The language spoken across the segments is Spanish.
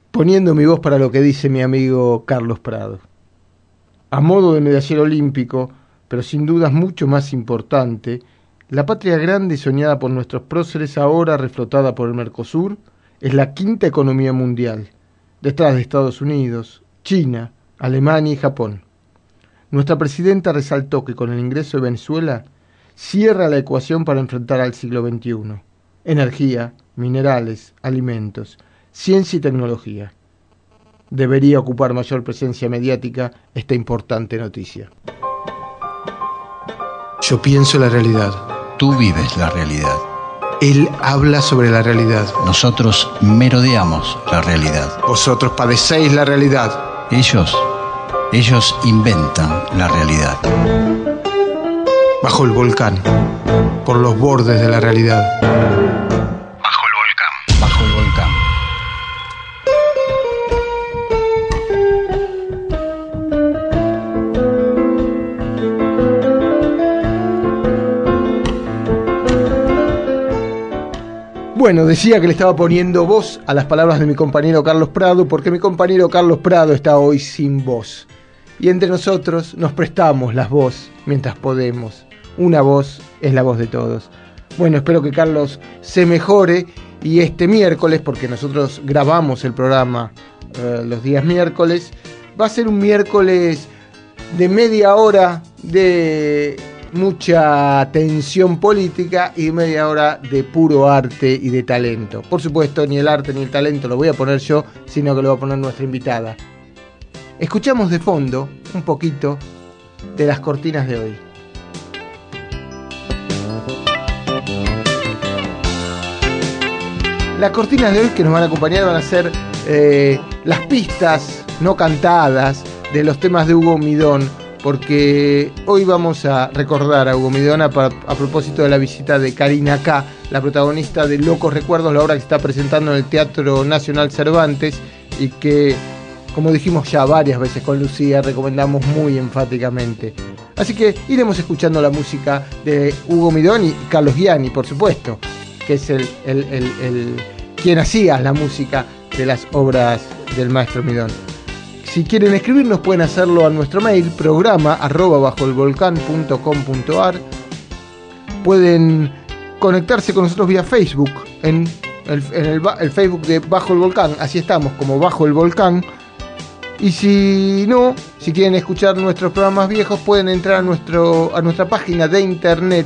poniendo mi voz para lo que dice mi amigo Carlos Prado. A modo de medallero olímpico, pero sin dudas mucho más importante, la patria grande soñada por nuestros próceres, ahora reflotada por el Mercosur, es la quinta economía mundial, detrás de Estados Unidos, China, Alemania y Japón. Nuestra presidenta resaltó que con el ingreso de Venezuela cierra la ecuación para enfrentar al siglo XXI. Energía, minerales, alimentos, ciencia y tecnología. Debería ocupar mayor presencia mediática esta importante noticia. Yo pienso la realidad. Tú vives la realidad. Él habla sobre la realidad. Nosotros merodeamos la realidad. Vosotros padecéis la realidad. Ellos inventan la realidad. Bajo el volcán, por los bordes de la realidad. Bajo el volcán. Bajo el volcán. Bueno, decía que le estaba poniendo voz a las palabras de mi compañero Carlos Prado, porque mi compañero Carlos Prado está hoy sin voz. Y entre nosotros nos prestamos las voces mientras podemos. Una voz es la voz de todos. Bueno, espero que Carlos se mejore y este miércoles, porque nosotros grabamos el programa los días miércoles, va a ser un miércoles de media hora de mucha tensión política y media hora de puro arte y de talento. Por supuesto, ni el arte ni el talento lo voy a poner yo, sino que lo va a poner nuestra invitada. Escuchamos de fondo un poquito de las cortinas de hoy. Las cortinas de hoy que nos van a acompañar van a ser las pistas no cantadas de los temas de Hugo Midón, porque hoy vamos a recordar a Hugo Midón a propósito de la visita de Karina K., la protagonista de Locos Recuerdos, la obra que se está presentando en el Teatro Nacional Cervantes y que, como dijimos ya varias veces con Lucía, recomendamos muy enfáticamente. Así que iremos escuchando la música de Hugo Midón y Carlos Gianni, por supuesto, que es quien hacía la música de las obras del maestro Midón. Si quieren escribirnos pueden hacerlo a nuestro mail, programa@bajoelvolcan.com.ar. Pueden conectarse con nosotros vía Facebook, en el Facebook de Bajo el Volcán, así estamos, como Bajo el Volcán. Y si no, si quieren escuchar nuestros programas viejos, pueden entrar a nuestra página de internet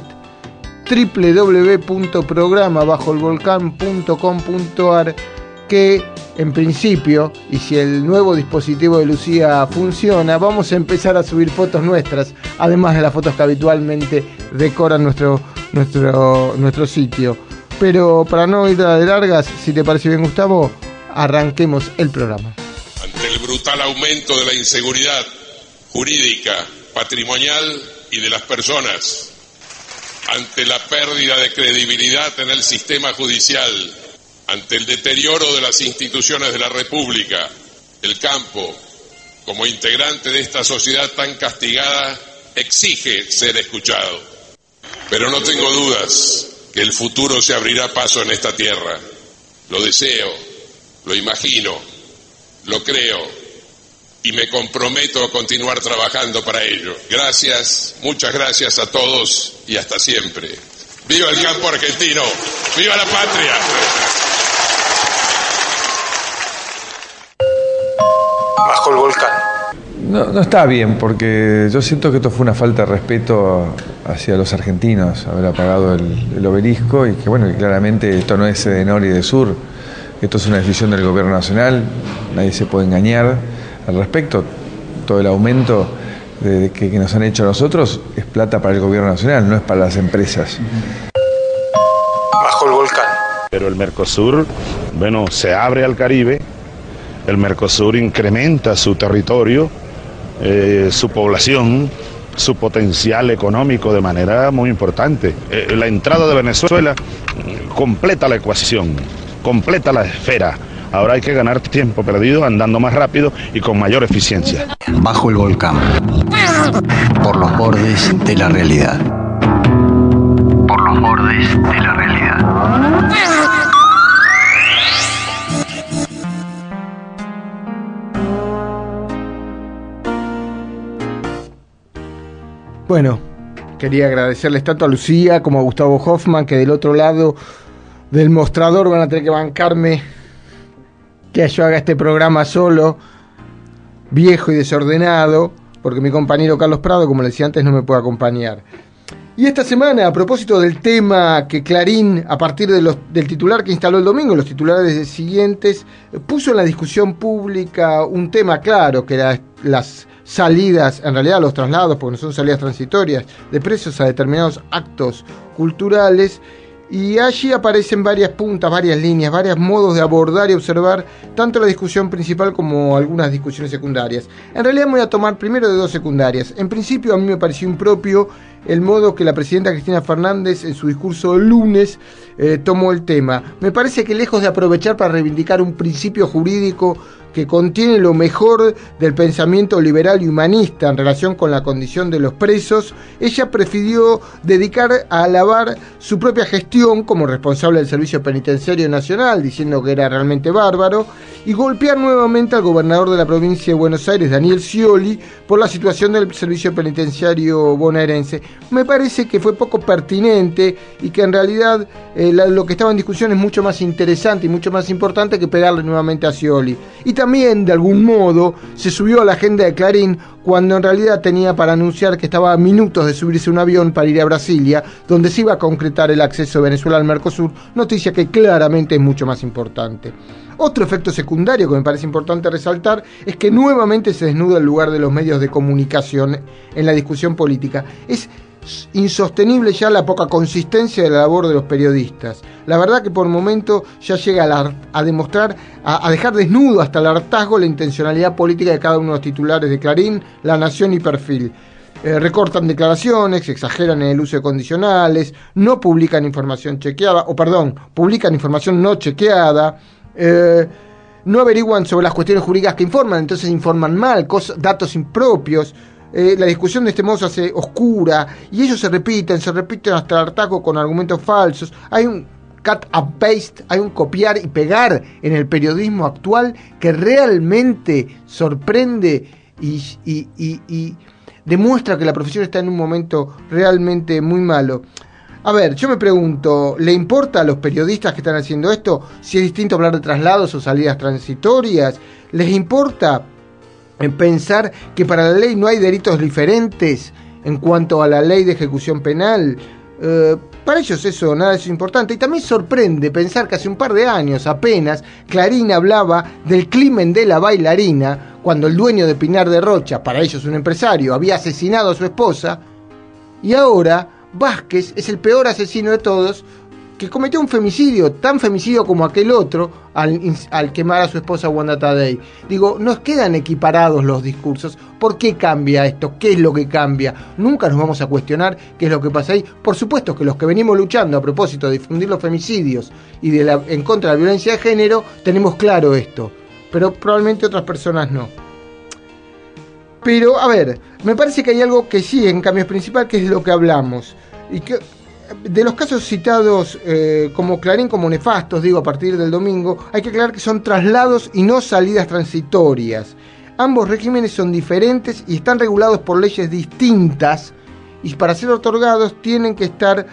www.programabajoelvolcan.com.ar, que en principio, y si el nuevo dispositivo de Lucía funciona, vamos a empezar a subir fotos nuestras, además de las fotos que habitualmente decoran nuestro sitio. Pero para no ir de largas, si te parece bien, Gustavo, arranquemos el programa. Ante el brutal aumento de la inseguridad jurídica, patrimonial y de las personas, ante la pérdida de credibilidad en el sistema judicial, ante el deterioro de las instituciones de la República, el campo, como integrante de esta sociedad tan castigada, exige ser escuchado. Pero no tengo dudas que el futuro se abrirá paso en esta tierra. Lo deseo, lo imagino, lo creo y me comprometo a continuar trabajando para ello. Gracias, muchas gracias a todos y hasta siempre. ¡Viva el campo argentino! ¡Viva la patria! Bajo el volcán. No está bien, porque yo siento que esto fue una falta de respeto hacia los argentinos, haber apagado el obelisco, y que bueno, que claramente esto no es de norte y de sur, esto es una decisión del gobierno nacional, nadie se puede engañar al respecto. Todo el aumento que nos han hecho a nosotros es plata para el gobierno nacional, no es para las empresas. Bajo el volcán. Pero el Mercosur, bueno, se abre al Caribe, el Mercosur incrementa su territorio, su población, su potencial económico de manera muy importante. La entrada de Venezuela completa la ecuación, completa la esfera. Ahora hay que ganar tiempo perdido andando más rápido y con mayor eficiencia. Bajo el volcán. Por los bordes de la realidad. Por los bordes de la realidad. Bueno, quería agradecerles tanto a Lucía como a Gustavo Hoffman, que del otro lado del mostrador van a tener que bancarme que yo haga este programa solo, viejo y desordenado, porque mi compañero Carlos Prado, como le decía antes, no me puede acompañar. Y esta semana, a propósito del tema que Clarín, a partir del titular que instaló el domingo, los titulares siguientes, puso en la discusión pública un tema claro, que era las salidas, en realidad los traslados, porque no son salidas transitorias, de presos a determinados actos culturales. Y allí aparecen varias puntas, varias líneas, varios modos de abordar y observar tanto la discusión principal como algunas discusiones secundarias. En realidad me voy a tomar primero de dos secundarias. En principio a mí me pareció impropio el modo que la presidenta Cristina Fernández en su discurso del lunes tomó el tema. Me parece que lejos de aprovechar para reivindicar un principio jurídico que contiene lo mejor del pensamiento liberal y humanista en relación con la condición de los presos, ella prefirió dedicar a alabar su propia gestión como responsable del Servicio Penitenciario Nacional, diciendo que era realmente bárbaro, y golpear nuevamente al gobernador de la provincia de Buenos Aires, Daniel Scioli, por la situación del Servicio Penitenciario bonaerense. Me parece que fue poco pertinente y que en realidad lo que estaba en discusión es mucho más interesante y mucho más importante que pegarle nuevamente a Scioli. Y también, de algún modo, se subió a la agenda de Clarín cuando en realidad tenía para anunciar que estaba a minutos de subirse a un avión para ir a Brasilia, donde se iba a concretar el acceso de Venezuela al Mercosur, noticia que claramente es mucho más importante. Otro efecto secundario que me parece importante resaltar es que nuevamente se desnuda el lugar de los medios de comunicación en la discusión política. Es insostenible ya la poca consistencia de la labor de los periodistas. La verdad que por momento ya llega a demostrar, a dejar desnudo hasta el hartazgo la intencionalidad política de cada uno de los titulares de Clarín, La Nación y Perfil. Recortan declaraciones, exageran en el uso de condicionales, no publican información chequeada, publican información no chequeada, no averiguan sobre las cuestiones jurídicas que informan, entonces informan mal, datos impropios. La discusión de este modo se hace oscura y ellos se repiten hasta el hartazgo con argumentos falsos. Hay un cut and paste, hay un copiar y pegar en el periodismo actual que realmente sorprende y demuestra que la profesión está en un momento realmente muy malo. A ver, yo me pregunto, ¿le importa a los periodistas que están haciendo esto si es distinto hablar de traslados o salidas transitorias? ¿Les importa pensar que para la ley no hay delitos diferentes en cuanto a la ley de ejecución penal? Para ellos eso, nada es importante. Y también sorprende pensar que hace un par de años apenas Clarín hablaba del crimen de la bailarina cuando el dueño de Pinar de Rocha, para ellos un empresario, había asesinado a su esposa, y ahora Vázquez es el peor asesino de todos, que cometió un femicidio, tan femicidio como aquel otro, al quemar a su esposa Wanda Tadei. Digo, nos quedan equiparados los discursos. ¿Por qué cambia esto? ¿Qué es lo que cambia? Nunca nos vamos a cuestionar qué es lo que pasa ahí. Por supuesto que los que venimos luchando a propósito de difundir los femicidios y en contra de la violencia de género, tenemos claro esto. Pero probablemente otras personas no. Pero, a ver, me parece que hay algo que sí, en cambio es principal, que es de lo que hablamos. Y que de los casos citados como Clarín como nefastos, digo, a partir del domingo, hay que aclarar que son traslados y no salidas transitorias. Ambos regímenes son diferentes y están regulados por leyes distintas, y para ser otorgados tienen que estar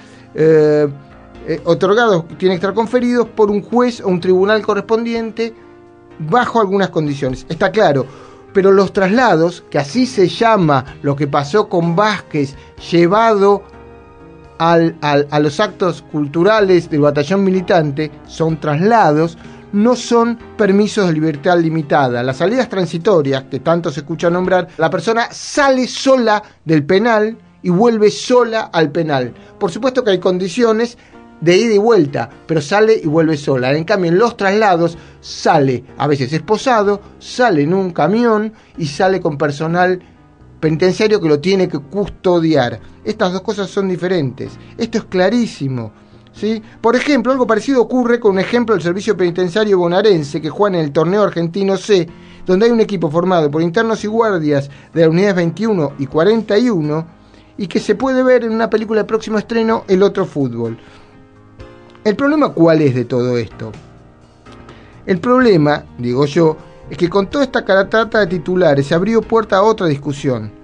conferidos por un juez o un tribunal correspondiente bajo algunas condiciones. Está claro. Pero los traslados, que así se llama lo que pasó con Vázquez, llevado a los actos culturales del batallón militante, son traslados, no son permisos de libertad limitada. Las salidas transitorias, que tanto se escucha nombrar, la persona sale sola del penal y vuelve sola al penal. Por supuesto que hay condiciones de ida y vuelta, pero sale y vuelve sola. En cambio, en los traslados sale a veces esposado, sale en un camión y sale con personal penitenciario que lo tiene que custodiar. Estas dos cosas son diferentes. Esto es clarísimo, ¿sí? Por ejemplo, algo parecido ocurre con un ejemplo del Servicio Penitenciario bonaerense que juega en el torneo argentino C, donde hay un equipo formado por internos y guardias de las unidades 21 y 41 y que se puede ver en una película de próximo estreno, El Otro Fútbol. ¿El problema cuál es de todo esto? El problema, digo yo, es que con toda esta catarata de titulares se abrió puerta a otra discusión.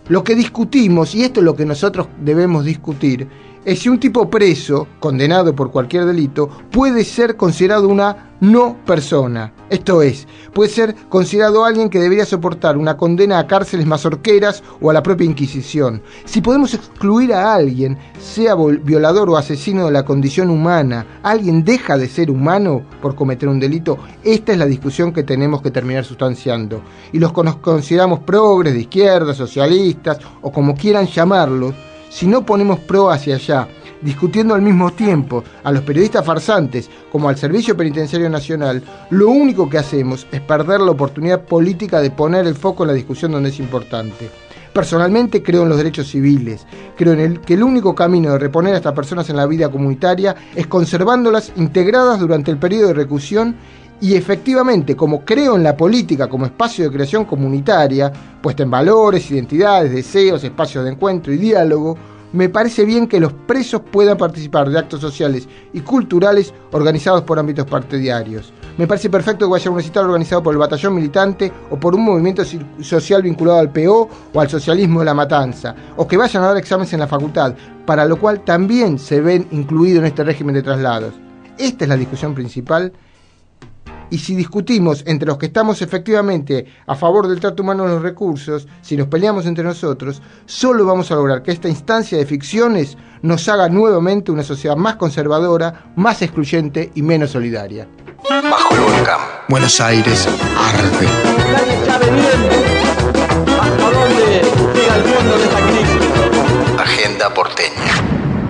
Lo que discutimos, y esto es lo que nosotros debemos discutir, es si un tipo preso, condenado por cualquier delito, puede ser considerado una no persona. Esto es, puede ser considerado alguien que debería soportar una condena a cárceles mazorqueras o a la propia Inquisición. Si podemos excluir a alguien, sea violador o asesino de la condición humana, alguien deja de ser humano por cometer un delito. Esta es la discusión que tenemos que terminar sustanciando. Y los que nos consideramos progres, de izquierda, socialistas o como quieran llamarlos, si no ponemos pro hacia allá, discutiendo al mismo tiempo a los periodistas farsantes como al Servicio Penitenciario Nacional, lo único que hacemos es perder la oportunidad política de poner el foco en la discusión donde es importante. Personalmente creo en los derechos civiles, creo en que el único camino de reponer a estas personas en la vida comunitaria es conservándolas integradas durante el periodo de reclusión. Y efectivamente, como creo en la política como espacio de creación comunitaria, puesta en valores, identidades, deseos, espacios de encuentro y diálogo, me parece bien que los presos puedan participar de actos sociales y culturales organizados por ámbitos partidarios. Me parece perfecto que vaya a un recital organizado por el batallón militante o por un movimiento social vinculado al PO o al socialismo de la matanza, o que vayan a dar exámenes en la facultad, para lo cual también se ven incluidos en este régimen de traslados. Esta es la discusión principal. Y si discutimos entre los que estamos efectivamente a favor del trato humano de los recursos, si nos peleamos entre nosotros, solo vamos a lograr que esta instancia de ficciones nos haga nuevamente una sociedad más conservadora, más excluyente y menos solidaria. Bajo el volcán. Buenos Aires arde. Nadie sabe bien hasta dónde llega el fondo de esta crisis. Agenda porteña.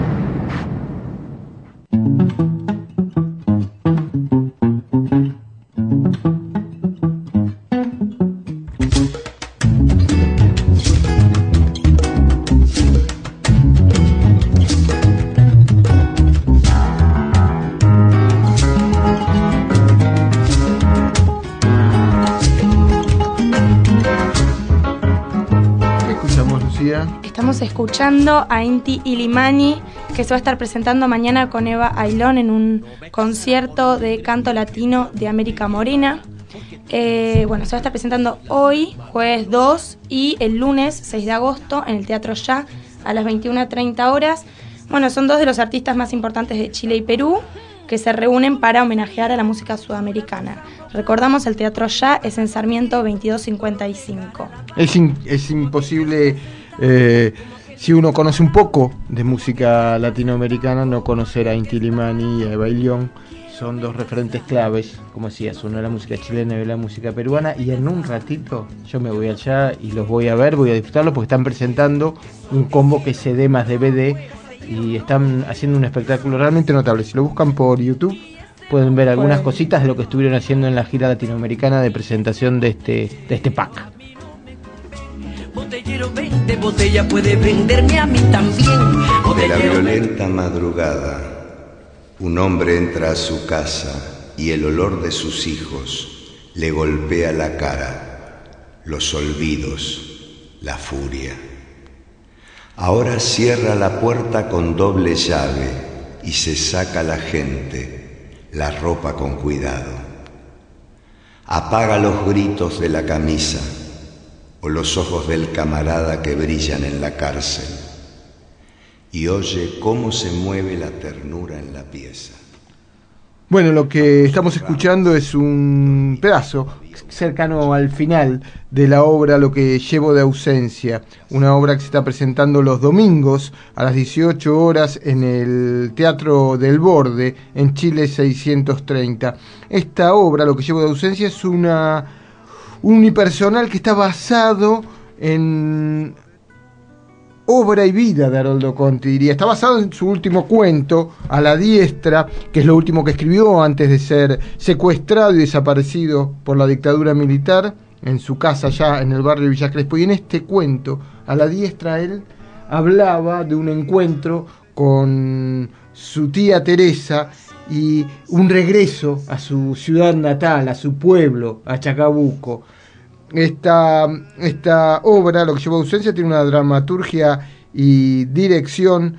Estamos escuchando a Inti Illimani, que se va a estar presentando mañana con Eva Ailón en un concierto de canto latino de América Morena. Se va a estar presentando hoy, jueves 2, y el lunes 6 de agosto en el Teatro Ya a las 21:30 horas. Bueno, son dos de los artistas más importantes de Chile y Perú que se reúnen para homenajear a la música sudamericana. Recordamos, el Teatro Ya es en Sarmiento 2255. Es imposible, si uno conoce un poco de música latinoamericana, no conocer a Inti Illimani y a Eva Ailón. Son dos referentes claves, como decías, uno de la música chilena y de la música peruana. Y en un ratito yo me voy allá y los voy a ver, voy a disfrutarlos, porque están presentando un combo que es CD más DVD y están haciendo un espectáculo realmente notable. Si lo buscan por YouTube pueden ver algunas cositas de lo que estuvieron haciendo en la gira latinoamericana de presentación de este pack. Botellero, 20 botellas puede venderme a mí también. De la violenta madrugada, un hombre entra a su casa y el olor de sus hijos le golpea la cara, los olvidos, la furia. Ahora cierra la puerta con doble llave y se saca la gente, la ropa con cuidado. Apaga los gritos de la camisa o los ojos del camarada que brillan en la cárcel y oye cómo se mueve la ternura en la pieza. Bueno, lo que estamos escuchando es un pedazo cercano al final de la obra Lo que llevo de ausencia, una obra que se está presentando los domingos a las 18 horas en el Teatro del Borde, en Chile 630. Esta obra, Lo que llevo de ausencia, es un unipersonal que está basado en obra y vida de Haroldo Conti, diría. Está basado en su último cuento, A la diestra, que es lo último que escribió antes de ser secuestrado y desaparecido por la dictadura militar, en su casa allá en el barrio Villa Crespo. Y en este cuento, A la diestra, él hablaba de un encuentro con su tía Teresa y un regreso a su ciudad natal, a su pueblo, a Chacabuco. Esta obra, Lo que llevo de ausencia, tiene una dramaturgia y dirección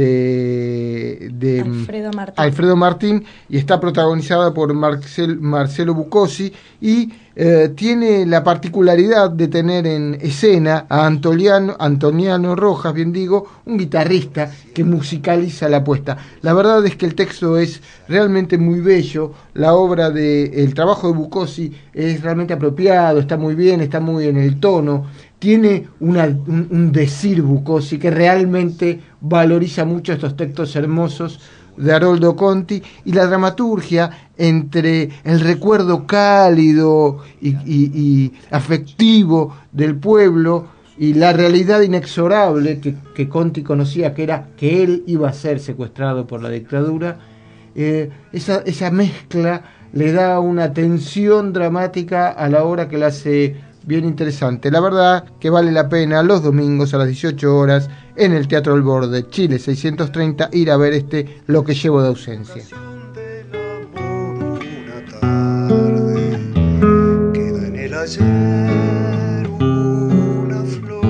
de Alfredo Martín y está protagonizada por Marcelo Bucosi y tiene la particularidad de tener en escena a Antoniano Rojas, bien digo, un guitarrista que musicaliza la apuesta. La verdad es que el texto es realmente muy bello, el trabajo de Bucozzi es realmente apropiado, está muy bien, está muy en el tono, tiene un decir Bucozzi que realmente valoriza mucho estos textos hermosos de Haroldo Conti, y la dramaturgia entre el recuerdo cálido y afectivo del pueblo y la realidad inexorable que Conti conocía, que era que él iba a ser secuestrado por la dictadura. Esa mezcla le da una tensión dramática a la obra que la hace bien interesante. La verdad que vale la pena los domingos a las 18 horas en el Teatro El Borde, Chile 630, ir a ver Lo que llevo de ausencia. Queda en el ayer una flor.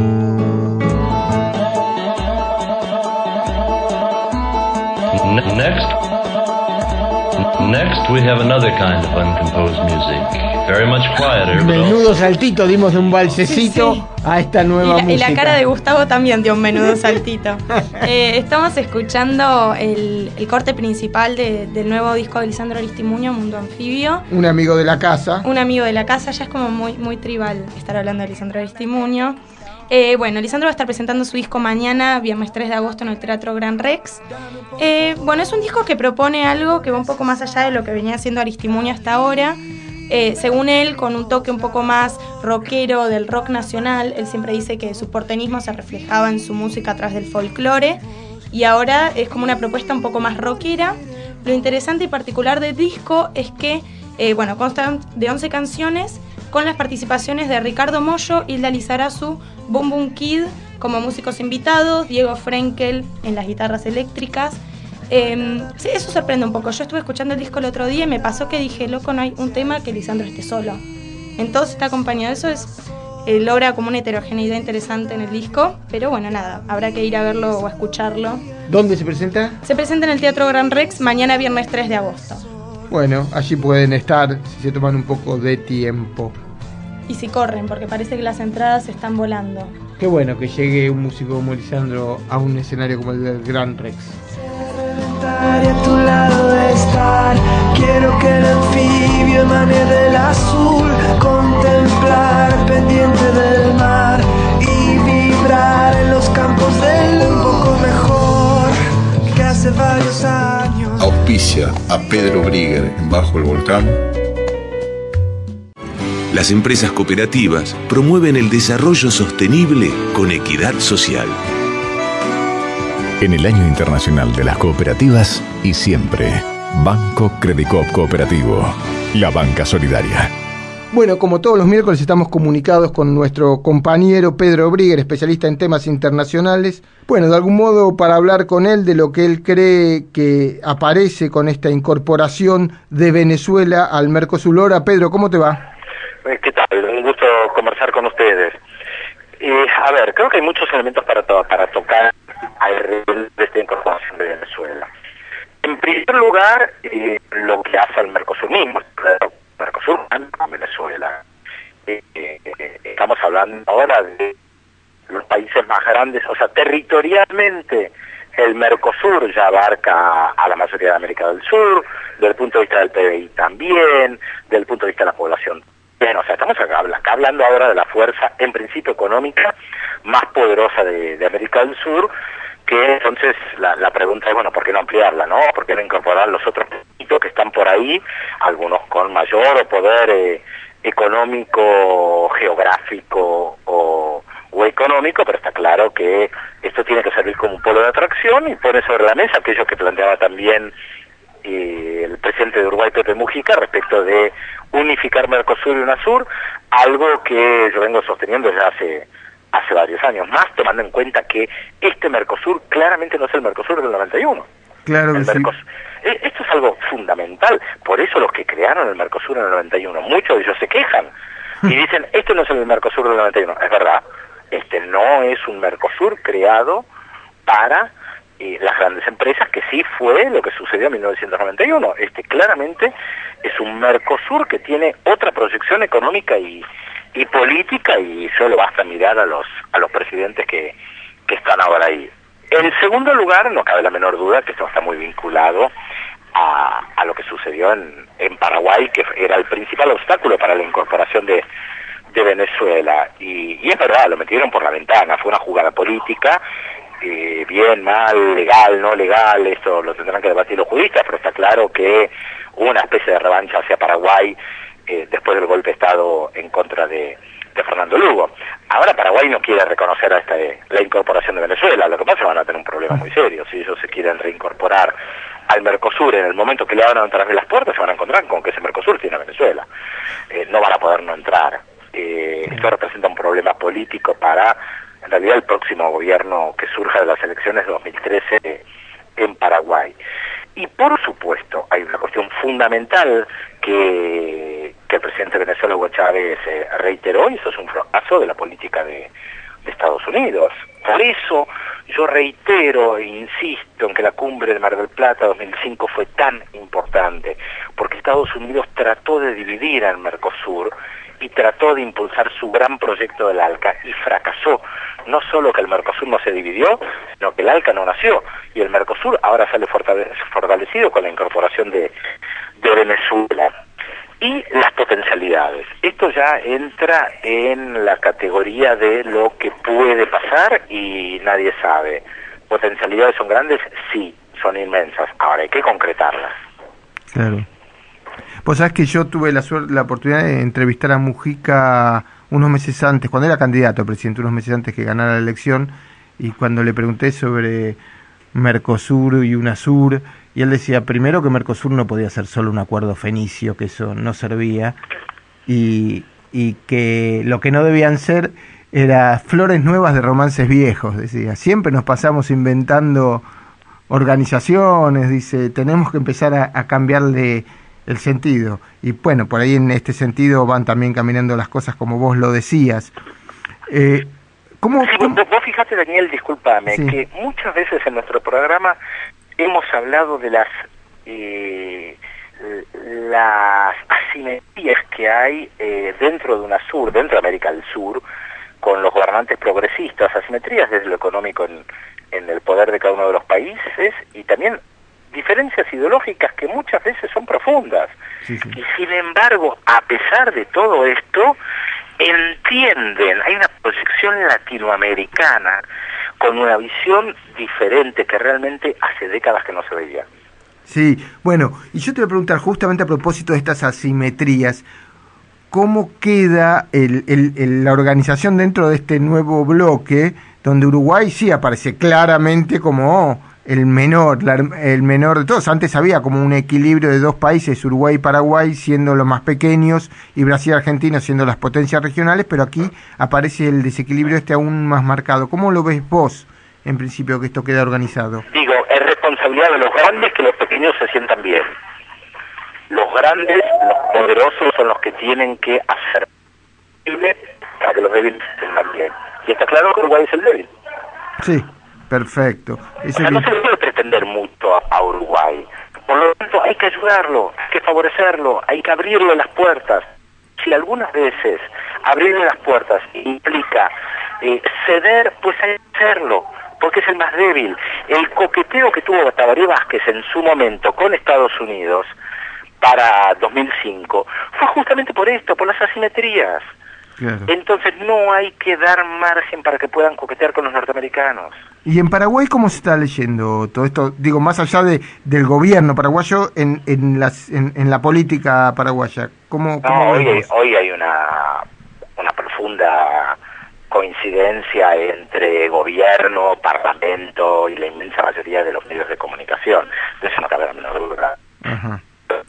Next we have another kind of uncomposed music. Very much quieter, menudo saltito dimos de un balsecito sí. A esta nueva música. Y la cara de Gustavo también dio un menudo saltito. Estamos escuchando el corte principal del nuevo disco de Lisandro Aristimuño, Mundo Anfibio. Un amigo de la casa. Un amigo de la casa, ya es como muy tribal estar hablando de Lisandro Aristimuño. Bueno, Lisandro va a estar presentando su disco mañana, viernes 3 de agosto, en el Teatro Gran Rex. Bueno, es un disco que propone algo que va un poco más allá de lo que venía haciendo Aristimuño hasta ahora. Según él, con un toque un poco más rockero del rock nacional. Él siempre dice que su porteñismo se reflejaba en su música a través del folclore, y ahora es como una propuesta un poco más rockera. Lo interesante y particular del disco es que, bueno, consta de 11 canciones con las participaciones de Ricardo Mollo, Hilda Lizarazu, Boom Boom Kid como músicos invitados, Diego Frenkel en las guitarras eléctricas. Sí, eso sorprende un poco. Yo estuve escuchando el disco el otro día y me pasó que dije, loco, no hay un tema que Lisandro esté solo. En todo está acompañado. Eso logra como una heterogeneidad interesante en el disco. Pero bueno, nada, habrá que ir a verlo o a escucharlo. ¿Dónde se presenta? Se presenta en el Teatro Gran Rex mañana viernes 3 de agosto. Bueno, allí pueden estar si se toman un poco de tiempo. Y si corren, porque parece que las entradas se están volando. Qué bueno que llegue un músico como Lisandro a un escenario como el del Gran Rex. Y a tu lado de estar, quiero que el anfibio emane del azul, contemplar pendiente del mar y vibrar en los campos del un poco mejor que hace varios años. Auspicia a Pedro Brigger en Bajo el Volcán. Las empresas cooperativas promueven el desarrollo sostenible con equidad social. En el Año Internacional de las Cooperativas y siempre, Banco Credicop Cooperativo, la banca solidaria. Bueno, como todos los miércoles estamos comunicados con nuestro compañero Pedro Brigger, especialista en temas internacionales. Bueno, de algún modo para hablar con él de lo que él cree que aparece con esta incorporación de Venezuela al Mercosur. Hola, Pedro, ¿cómo te va? ¿Qué tal? Un gusto conversar con ustedes. A ver, creo que hay muchos elementos para tocar alrededor de esta incorporación de Venezuela. En primer lugar, lo que hace al Mercosur mismo, el Mercosur con Venezuela. Estamos hablando ahora de los países más grandes, o sea, territorialmente el Mercosur ya abarca a la mayoría de América del Sur, desde el punto de vista del PBI también, desde el punto de vista de la población. Bueno, o sea, estamos acá hablando ahora de la fuerza, en principio económica, más poderosa de América del Sur, que entonces la pregunta es, bueno, ¿por qué no ampliarla, no? ¿Por qué no incorporar los otros países que están por ahí, algunos con mayor o poder económico, geográfico o económico, pero está claro que esto tiene que servir como un polo de atracción y pone sobre la mesa aquello que planteaba también el presidente de Uruguay, Pepe Mujica, respecto de unificar Mercosur y UNASUR, algo que yo vengo sosteniendo ya hace varios años más, tomando en cuenta que este Mercosur claramente no es el Mercosur del 91. Claro que sí. Esto es algo fundamental, por eso los que crearon el Mercosur en el 91, muchos de ellos se quejan y dicen, este no es el Mercosur del 91, es verdad, este no es un Mercosur creado para las grandes empresas, que sí fue lo que sucedió en 1991. Claramente es un Mercosur que tiene otra proyección económica y política, y solo basta mirar a los presidentes que están ahora ahí. En segundo lugar, no cabe la menor duda que esto está muy vinculado a lo que sucedió en Paraguay, que era el principal obstáculo para la incorporación de Venezuela, y es verdad, lo metieron por la ventana, fue una jugada política, bien, mal, legal, no legal, esto lo tendrán que debatir los juristas, pero está claro que hubo una especie de revancha hacia Paraguay después del golpe de Estado en contra de Fernando Lugo. Ahora Paraguay no quiere reconocer la incorporación de Venezuela, lo que pasa es que van a tener un problema muy serio. Si ellos se quieren reincorporar al Mercosur en el momento que le abran otra vez las puertas, se van a encontrar con que ese Mercosur tiene a Venezuela. No van a poder no entrar. Esto representa un problema político para, en realidad, el próximo gobierno que surja de las elecciones de 2013 en Paraguay. Y por supuesto, hay una cuestión fundamental que el presidente de Venezuela, Hugo Chávez, reiteró, y eso es un fracaso de la política de Estados Unidos. Por eso yo reitero e insisto en que la cumbre de Mar del Plata 2005 fue tan importante, porque Estados Unidos trató de dividir al Mercosur y trató de impulsar su gran proyecto del ALCA y fracasó. No solo que el Mercosur no se dividió, sino que el ALCA no nació, y el Mercosur ahora sale fortalecido con la incorporación de Venezuela. Y las potencialidades. Esto ya entra en la categoría de lo que puede pasar y nadie sabe. ¿Potencialidades son grandes? Sí, son inmensas. Ahora hay que concretarlas. Claro. Vos sabés que yo tuve la oportunidad de entrevistar a Mujica unos meses antes, cuando era candidato a presidente, unos meses antes que ganara la elección, y cuando le pregunté sobre Mercosur y UNASUR, y él decía primero que Mercosur no podía ser solo un acuerdo fenicio, que eso no servía, y que lo que no debían ser era flores nuevas de romances viejos, decía. Siempre nos pasamos inventando organizaciones, dice, tenemos que empezar a cambiarle el sentido. Y bueno, por ahí en este sentido van también caminando las cosas como vos lo decías. ¿Cómo? Vos fijate, Daniel, discúlpame, sí, que muchas veces en nuestro programa hemos hablado de las asimetrías que hay dentro de UNASUR, dentro de América del Sur, con los gobernantes progresistas, asimetrías desde lo económico en el poder de cada uno de los países, y también diferencias ideológicas que muchas veces son profundas. Sí. Y sin embargo, a pesar de todo esto, entienden, hay una proyección latinoamericana con una visión diferente que realmente hace décadas que no se veía. Sí, bueno, y yo te voy a preguntar justamente a propósito de estas asimetrías, ¿cómo queda la organización dentro de este nuevo bloque, donde Uruguay sí aparece claramente como el menor de todos? Antes había como un equilibrio de dos países, Uruguay y Paraguay siendo los más pequeños y Brasil y Argentina siendo las potencias regionales, pero aquí aparece el desequilibrio aún más marcado. ¿Cómo lo ves vos, en principio, que esto queda organizado? Digo, es responsabilidad de los grandes que los pequeños se sientan bien. Los grandes, los poderosos, son los que tienen que hacer para que los débiles se sientan bien. Y está claro que Uruguay es el débil. Sí. Perfecto. O sea, no se le puede pretender mucho a Uruguay. Por lo tanto, hay que ayudarlo, hay que favorecerlo, hay que abrirle las puertas. Si algunas veces abrirle las puertas implica ceder, pues hay que hacerlo, porque es el más débil. El coqueteo que tuvo Tabaré Vázquez en su momento con Estados Unidos para 2005 fue justamente por esto, por las asimetrías. Claro. Entonces no hay que dar margen para que puedan coquetear con los norteamericanos. ¿Y en Paraguay cómo se está leyendo todo esto? Digo, más allá del gobierno paraguayo, en la política paraguaya. ¿Cómo hoy hay una profunda coincidencia entre gobierno, parlamento y la inmensa mayoría de los medios de comunicación. De eso no cabe la menor duda. Ajá.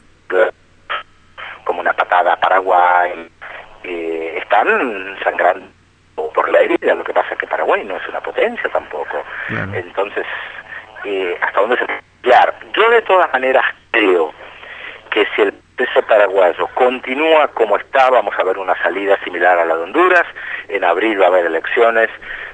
Como una patada a Paraguay. Están sangrando por la herida. Lo que pasa es que Paraguay no es una potencia tampoco. Claro. Entonces, ¿hasta dónde se puede llegar? Yo de todas maneras creo que si el proceso paraguayo continúa como está, vamos a ver una salida similar a la de Honduras. En abril va a haber elecciones.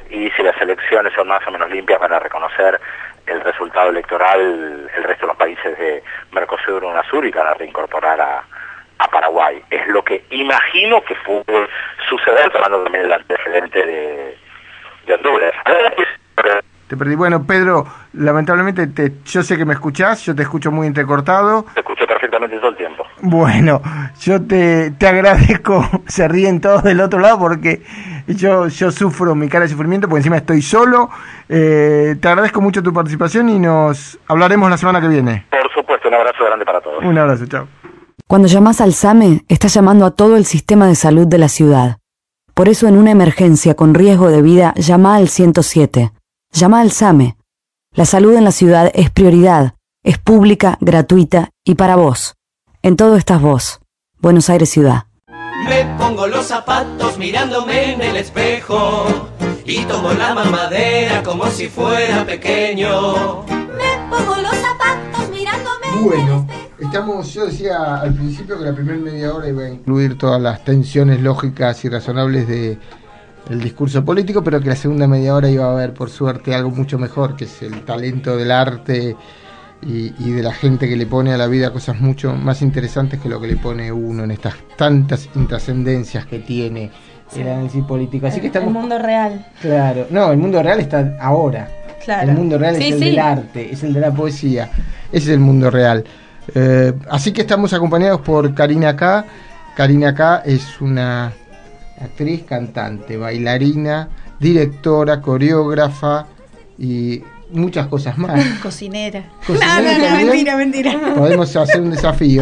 y si las elecciones son más o menos limpias van a reconocer el resultado electoral el resto de los países de Mercosur y UNASUR y van a reincorporar a Paraguay. Es lo que imagino que puede suceder, tomando también el antecedente de Honduras. Te perdí. Bueno, Pedro, lamentablemente yo sé que me escuchás, yo te escucho muy entrecortado. Te escucho perfectamente todo el tiempo. Bueno, yo te agradezco, se ríen todos del otro lado porque yo sufro mi cara de sufrimiento porque encima estoy solo. Te agradezco mucho tu participación y nos hablaremos la semana que viene. Por supuesto, un abrazo grande para todos. Un abrazo, chao. Cuando llamás al SAME, estás llamando a todo el sistema de salud de la ciudad. Por eso, en una emergencia con riesgo de vida, llama al 107. Llama al SAME. La salud en la ciudad es prioridad, es pública, gratuita y para vos. En todo estás vos. Buenos Aires Ciudad. Me pongo los zapatos mirándome en el espejo y tomo la mamadera como si fuera pequeño. Me pongo los zapatos mirándome Bueno, yo decía al principio que la primera media hora iba a incluir todas las tensiones lógicas y razonables de el discurso político, pero que la segunda media hora iba a haber, por suerte, algo mucho mejor, que es el talento del arte y de la gente que le pone a la vida cosas mucho más interesantes que lo que le pone uno en estas tantas intrascendencias que tiene el análisis político. Así que estamos... El mundo real. Claro, no, el mundo real está ahora. Claro. El mundo real es el del arte, es el de la poesía. Ese es el mundo real. Así que estamos acompañados por Karina K. Karina K es una actriz, cantante, bailarina, directora, coreógrafa y muchas cosas más. Cocinera. No, mentira. Podemos hacer un desafío.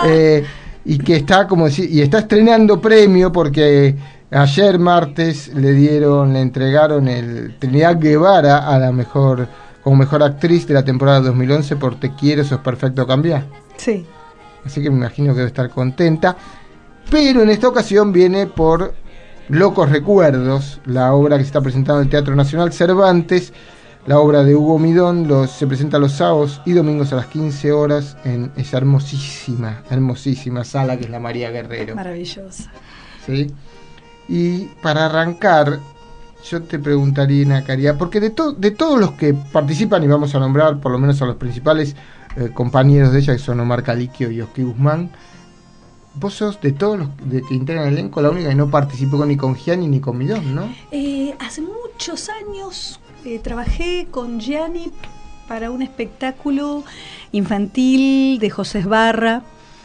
Y que está está estrenando premio porque ayer martes le entregaron el Trinidad Guevara a como mejor actriz de la temporada 2011 por Te quiero, sos perfecto, cambiar. Sí. Así que me imagino que debe estar contenta. Pero en esta ocasión viene por Locos Recuerdos, la obra que se está presentando en el Teatro Nacional Cervantes, la obra de Hugo Midón. Se presenta los sábados y domingos a las 15 horas en esa hermosísima sala que es la María Guerrero. Maravillosa. ¿Sí? Y para arrancar, yo te preguntaría, Ana Caridad, porque de todos los que participan, y vamos a nombrar por lo menos a los principales compañeros de ella, que son Omar Caliquio y Oski Guzmán, vos sos de todos los que integran el elenco la única que no participó ni con Gianni ni con Midón, ¿no? Hace muchos años trabajé con Gianni para un espectáculo infantil de José Esbarra,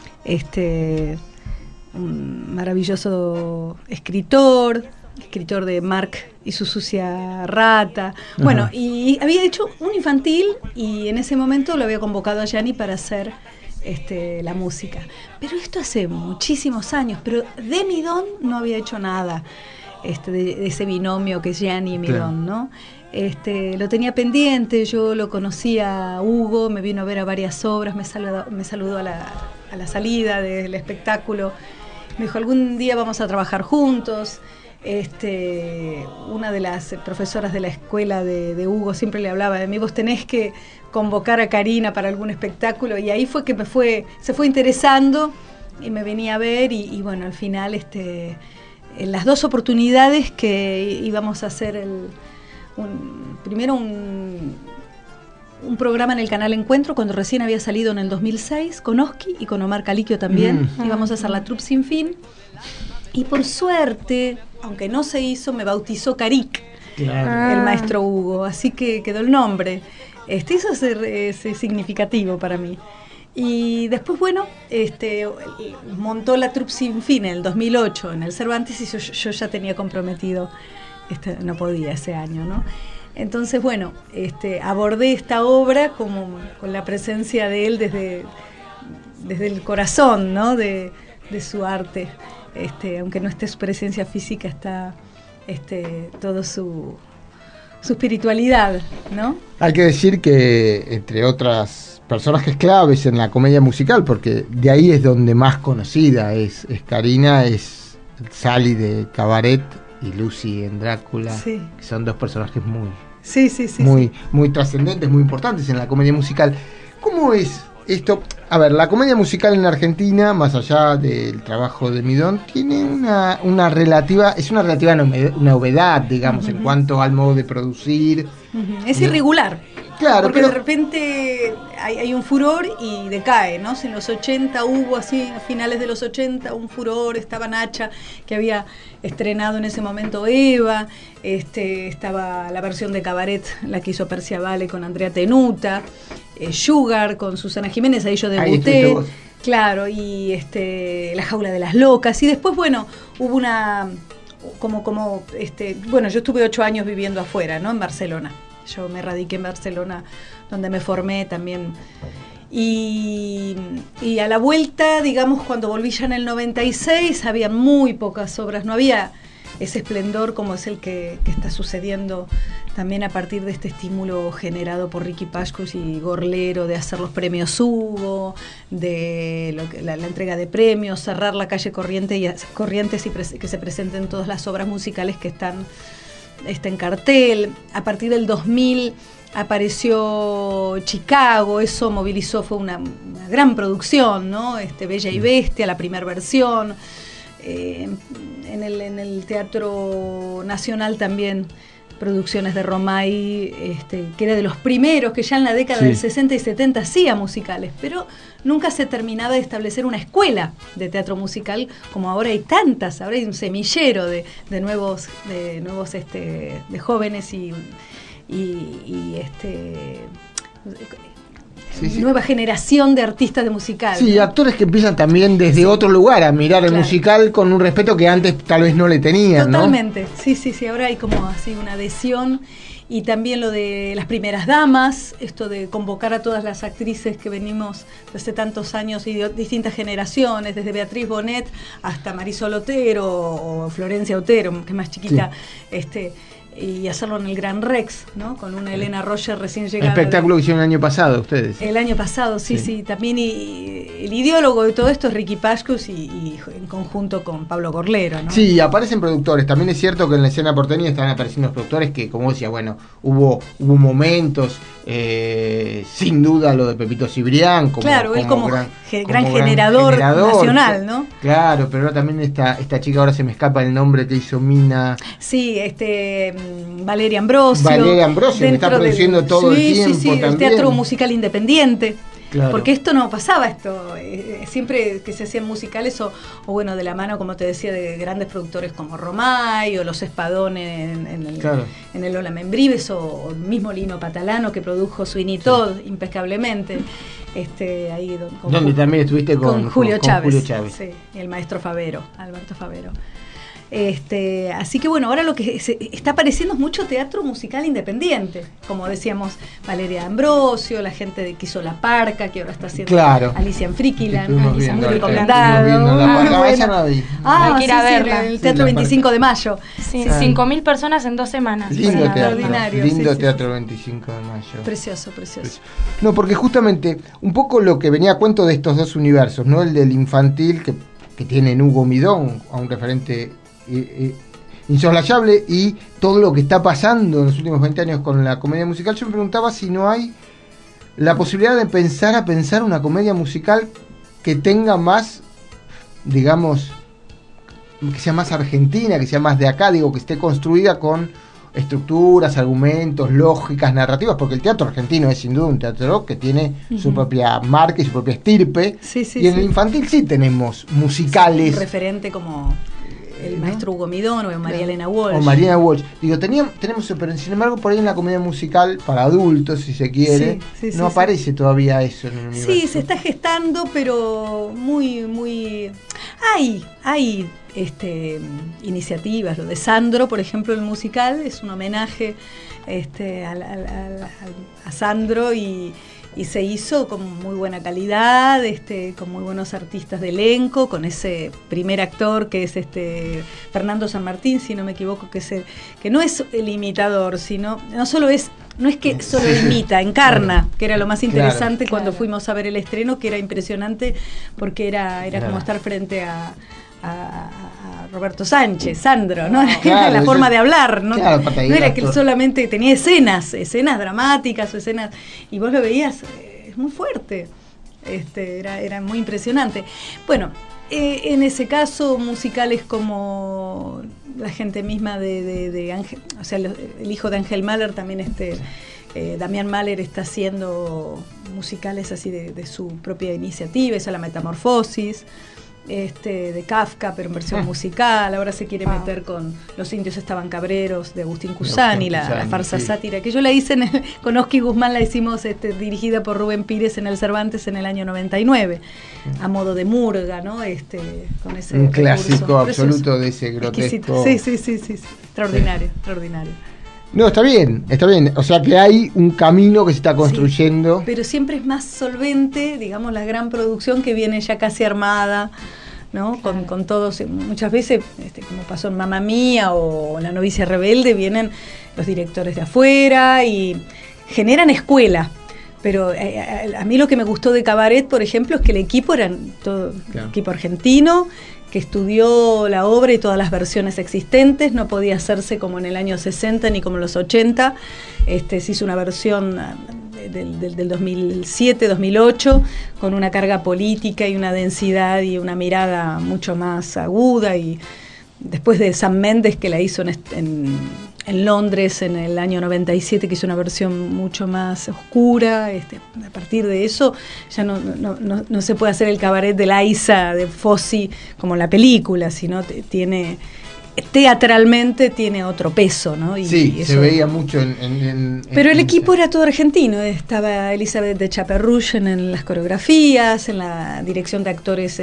un maravilloso escritor de Marc y su sucia rata. Ajá. Bueno, y había hecho un infantil y en ese momento lo había convocado a Gianni para hacer la música. Pero esto hace muchísimos años, pero de Midón no había hecho nada, de ese binomio que es Gianni y Midón, ¿no? Lo tenía pendiente, yo lo conocía a Hugo, me vino a ver a varias obras, me saludó a la salida del espectáculo, me dijo, algún día vamos a trabajar juntos. Una de las profesoras de la escuela de Hugo siempre le hablaba de mí, vos tenés que convocar a Karina para algún espectáculo, y ahí fue que se fue interesando y me venía a ver y bueno, al final en las dos oportunidades que íbamos a hacer primero un programa en el canal Encuentro cuando recién había salido en el 2006 con Oski y con Omar Caliquio también, íbamos a hacer la Troupe Sin Fin, y por suerte, aunque no se hizo, me bautizó Caric, claro, el maestro Hugo, así que quedó el nombre. Eso es significativo para mí. Y después, bueno, montó la Troupe Sin Fin en el 2008 en el Cervantes, y yo ya tenía comprometido, no podía ese año, ¿no? Entonces, bueno, abordé esta obra como con la presencia de él desde el corazón, ¿no? De su arte. Aunque no esté su presencia física, está todo su espiritualidad, ¿no? Hay que decir que, entre otras personajes claves en la comedia musical, porque de ahí es donde más conocida es Karina, es Sally de Cabaret y Lucy en Drácula, sí, que son dos personajes muy trascendentes, muy importantes en la comedia musical. ¿Cómo es esto, a ver, la comedia musical en Argentina, más allá del trabajo de Midón, tiene una relativa novedad, digamos, en cuanto al modo de producir. Es irregular. Claro, porque pero de repente hay un furor y decae, ¿no? En los 80 hubo así, a finales de los 80, un furor, estaba Nacha, que había estrenado en ese momento Eva, estaba la versión de Cabaret, la que hizo Persia Vale con Andrea Tenuta, Sugar con Susana Jiménez, ahí yo debuté. Claro, y La Jaula de las Locas, y después, bueno, hubo una, bueno, yo estuve 8 años viviendo afuera, ¿no? En Barcelona. Yo me radiqué en Barcelona, donde me formé también. Y a la vuelta, digamos, cuando volví ya en el 96, había muy pocas obras, no había ese esplendor como es el que está sucediendo también a partir de este estímulo generado por Ricky Pascus y Gorlero de hacer los premios Hugo, de la entrega de premios, cerrar la calle Corrientes y que se presenten todas las obras musicales que están en cartel. A partir del 2000 apareció Chicago, eso movilizó, fue una gran producción, ¿no? Bella y Bestia, la primera versión. En el Teatro Nacional también producciones de Romay, que era de los primeros que ya en la década del 60 y 70 hacía musicales, pero nunca se terminaba de establecer una escuela de teatro musical como ahora hay tantas. Ahora hay un semillero de nuevos de jóvenes y nueva generación de artistas de musical. Sí, ¿no? Actores que empiezan también desde otro lugar a mirar el musical con un respeto que antes tal vez no le tenían. Totalmente, ¿no? Sí, ahora hay como así una adhesión. Y también lo de las primeras damas, esto de convocar a todas las actrices que venimos desde tantos años y de distintas generaciones, desde Beatriz Bonet hasta Marisol Otero o Florencia Otero, que es más chiquita, y hacerlo en el Gran Rex, ¿no? Con una Elena Roger recién llegada. Espectáculo que hicieron el año pasado ustedes. El año pasado, sí. También el ideólogo de todo esto es Ricky Pascus y en conjunto con Pablo Gorlero, ¿no? Sí, aparecen productores. También es cierto que en la escena porteña están apareciendo los productores que, como decía, bueno, hubo momentos, sin duda lo de Pepito Cibrián, él como gran generador nacional, ¿no? Claro, pero ahora también esta chica, ahora se me escapa el nombre que hizo Mina. Sí, Valeria Ambrosio. Me está produciendo todo el tiempo. Sí, el teatro musical independiente. Claro. Porque esto no pasaba, siempre que se hacían musicales o bueno, de la mano, como te decía, de grandes productores como Romay o Los Espadones en el Lola Membrives o mismo Lino Patalano que produjo Sweeney Todd impecablemente. Donde también estuviste con Julio Chávez. Sí, y el maestro Favero, Alberto Favero. Así que bueno, ahora lo que está apareciendo es mucho teatro musical independiente, como decíamos, Valeria Ambrosio, la gente que hizo La Parca, que ahora está haciendo Alicia en Frikiland, Alicia muy recomendado. Hay que ir a verla. El Teatro 25 de Mayo. Sí, 5.000 personas en 2 semanas. Lindo teatro 25 de Mayo. Precioso. No, porque justamente un poco lo que venía a cuento de estos dos universos, ¿no? El del infantil que tiene en Hugo Midón, a un referente insoslayable, y todo lo que está pasando en los últimos 20 años con la comedia musical. Yo me preguntaba si no hay la posibilidad de pensar una comedia musical que tenga más, digamos, que sea más argentina, que sea más de acá, digo, que esté construida con estructuras, argumentos, lógicas, narrativas, porque el teatro argentino es sin duda un teatro que tiene su propia marca y su propia estirpe, y en el infantil sí tenemos musicales. Un referente como el maestro Hugo Midón o María Elena Walsh. O Mariana Walsh. Digo, tenemos, pero sin embargo, por ahí en la comedia musical, para adultos, si se quiere, no aparece todavía eso en el universo. Sí, se está gestando, pero muy... Hay iniciativas. Lo de Sandro, por ejemplo, el musical, es un homenaje a Sandro y se hizo con muy buena calidad, con muy buenos artistas de elenco, con ese primer actor que es Fernando San Martín, si no me equivoco, que no es el imitador, sino no es que solo imita, encarna, que era lo más interesante cuando fuimos a ver el estreno, que era impresionante porque era como estar frente a Roberto Sánchez, Sandro, ¿no? La forma de hablar, ¿no? No era que él solamente tenía escenas dramáticas o escenas, y vos lo veías, es muy fuerte. Era muy impresionante. Bueno, en ese caso, musicales como la gente misma de Ángel, o sea, el hijo de Ángel Mahler, también Damián Mahler está haciendo musicales así de su propia iniciativa, esa La Metamorfosis, de Kafka, pero en versión musical. Ahora se quiere meter con Los indios estaban cabreros, de Agustín Cusani, la farsa sátira, que yo la hice con Oski Guzmán, la hicimos dirigida por Rubén Pires en el Cervantes en el año 99, a modo de murga, ¿no? Con ese un clásico recurso absoluto de ese grotesco. Sí. Extraordinario. No, está bien. O sea que hay un camino que se está construyendo. Sí, pero siempre es más solvente, digamos, la gran producción que viene ya casi armada, ¿no? Con todos, muchas veces, como pasó en Mamma Mía o La novicia rebelde, vienen los directores de afuera y generan escuela. Pero a mí lo que me gustó de Cabaret, por ejemplo, es que el equipo era todo equipo argentino, que estudió la obra y todas las versiones existentes. No podía hacerse como en el año 60 ni como en los 80. Se hizo una versión del 2007, 2008, con una carga política y una densidad y una mirada mucho más aguda. Y después de Sam Mendes, que la hizo en Londres en el año 97, que hizo una versión mucho más oscura, a partir de eso ya no se puede hacer el cabaret de Liza, de Fossi, como la película, sino teatralmente tiene otro peso, ¿no? Y se veía mucho pero el equipo era todo argentino. Estaba Elizabeth de Chaperruch en las coreografías, en la dirección de actores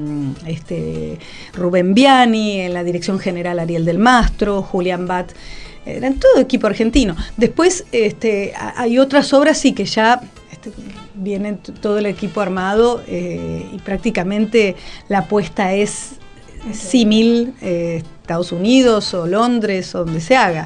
Rubén Biani, en la dirección general Ariel del Mastro, Julián Bat. Eran todo equipo argentino. Después hay otras obras sí que ya viene todo el equipo armado, y prácticamente la apuesta es símil, Estados Unidos o Londres o donde se haga.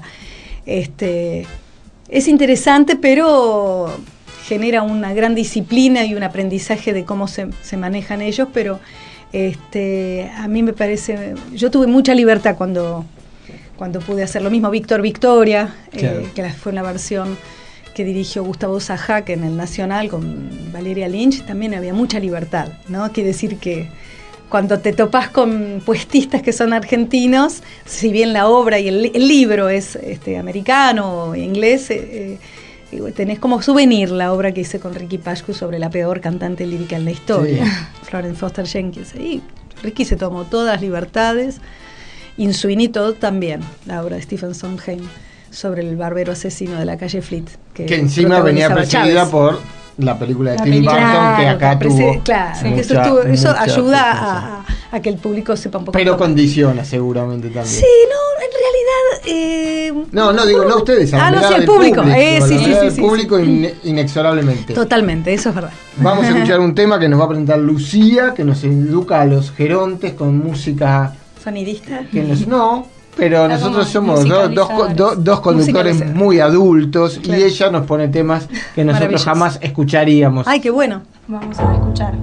Es interesante, pero genera una gran disciplina y un aprendizaje de cómo se manejan ellos, pero a mí me parece, yo tuve mucha libertad cuando pude hacer lo mismo. Víctor Victoria, claro, que fue una versión que dirigió Gustavo Sajac en el Nacional con Valeria Lynch, también había mucha libertad, ¿no? Quiere decir que cuando te topás con puestistas que son argentinos, si bien la obra y el libro es americano o inglés, tenés como souvenir la obra que hice con Ricky Pascu sobre la peor cantante lírica en la historia, Florence Foster Jenkins. Y Ricky se tomó todas las libertades. Insuini todo también, la obra de Stephen Sondheim sobre el barbero asesino de la calle Fleet, que encima venía precedida por la película de Tim Burton, que acá tuvo. Claro, que eso ayuda a que el público sepa un poco. Pero condiciona seguramente también. Sí, no, en realidad. No digo, no ustedes. Sí, el público. El público inexorablemente. Totalmente, eso es verdad. Vamos a escuchar un tema que nos va a presentar Lucía, que nos educa a los gerontes con música. ¿Sonidista? No, pero nosotros somos dos conductores muy adultos, claro, y ella nos pone temas que nosotros jamás escucharíamos. ¡Ay, qué bueno! Vamos a escuchar.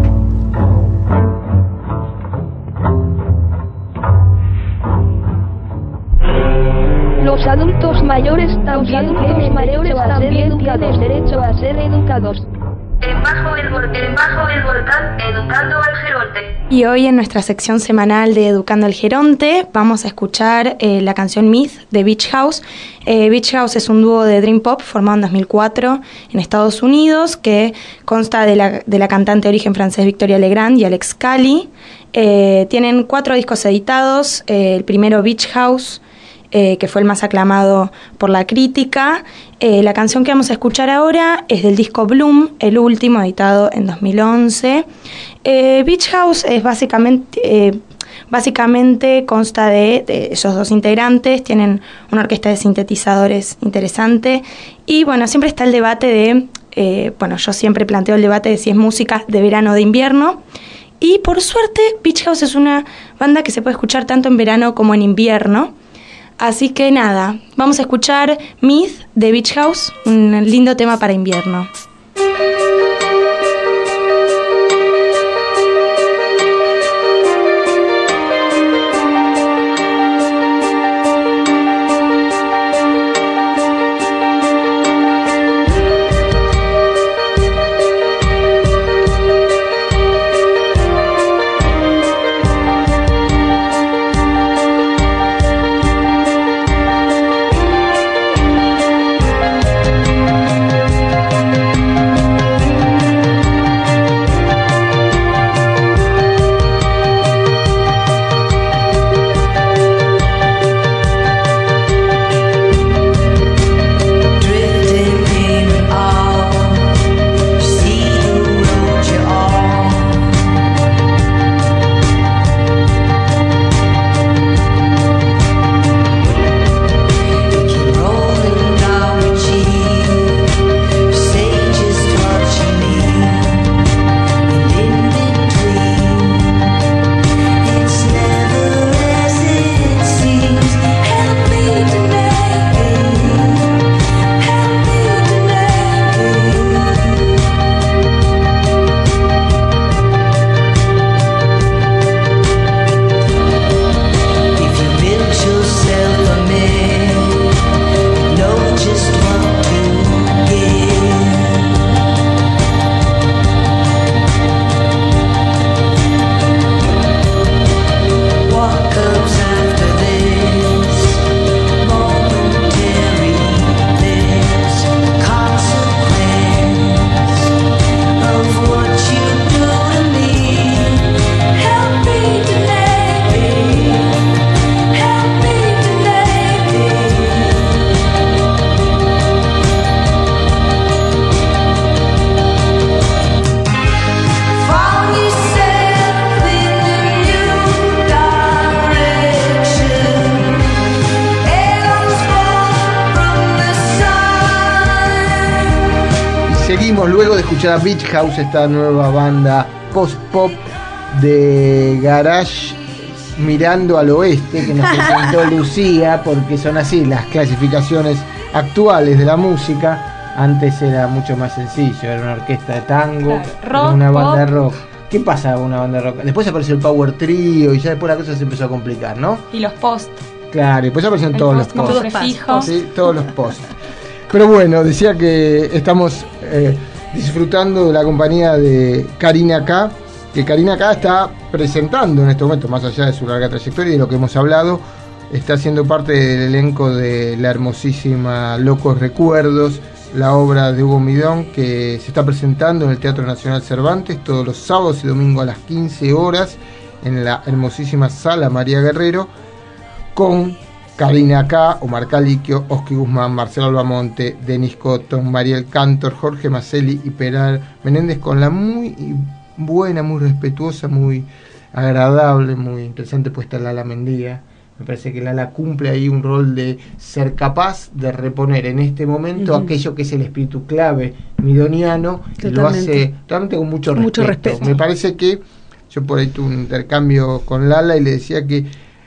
Los adultos mayores también tienen derecho a ser educados. Bajo el volcán, educando al geronte. Y hoy en nuestra sección semanal de Educando al Geronte vamos a escuchar la canción Myth de Beach House. Beach House es un dúo de Dream Pop formado en 2004 en Estados Unidos, que consta de la cantante de origen francés Victoria Legrand y Alex Cali. Tienen 4 discos editados, el primero Beach House, que fue el más aclamado por la crítica. La canción que vamos a escuchar ahora es del disco Bloom, el último, editado en 2011. Beach House es básicamente consta de esos dos integrantes, tienen una orquesta de sintetizadores interesante, y bueno, siempre está el debate de, yo siempre planteo el debate de si es música de verano o de invierno, y por suerte Beach House es una banda que se puede escuchar tanto en verano como en invierno. Así que nada, vamos a escuchar Myth de Beach House, un lindo tema para invierno. volvemos luego de escuchar a Beach House, esta nueva banda post-pop de garage mirando al oeste que nos presentó Lucía, porque son así las clasificaciones actuales de la música. Antes era mucho más sencillo, era una orquesta de tango, rock, una banda pop. de rock. ¿Qué pasa con una banda de rock? Después apareció el Power Trio y ya después la cosa se empezó a complicar, ¿no? Y los post. Claro, y después aparecieron todos los post. Todos prefijos. Sí, todos los post. Pero bueno, decía que estamos disfrutando de la compañía de Karina K, que Karina K está presentando en este momento, más allá de su larga trayectoria y de lo que hemos hablado, está siendo parte del elenco de la hermosísima Locos Recuerdos, la obra de Hugo Midón, que se está presentando en el Teatro Nacional Cervantes todos los sábados y domingos a las 15 horas en la hermosísima Sala María Guerrero, con Karina K, Omar Caliquio, Oski Guzmán, Marcelo Albamonte, Denis Cotton, Mariel Cantor, Jorge Macelli y Peral Menéndez, con la muy buena, muy respetuosa, muy agradable, muy interesante puesta Lala Mendía. Me parece que Lala cumple ahí un rol de ser capaz de reponer en este momento aquello que es el espíritu clave midoniano, y lo hace realmente con mucho respeto. Me parece que yo por ahí tuve un intercambio con Lala y le decía que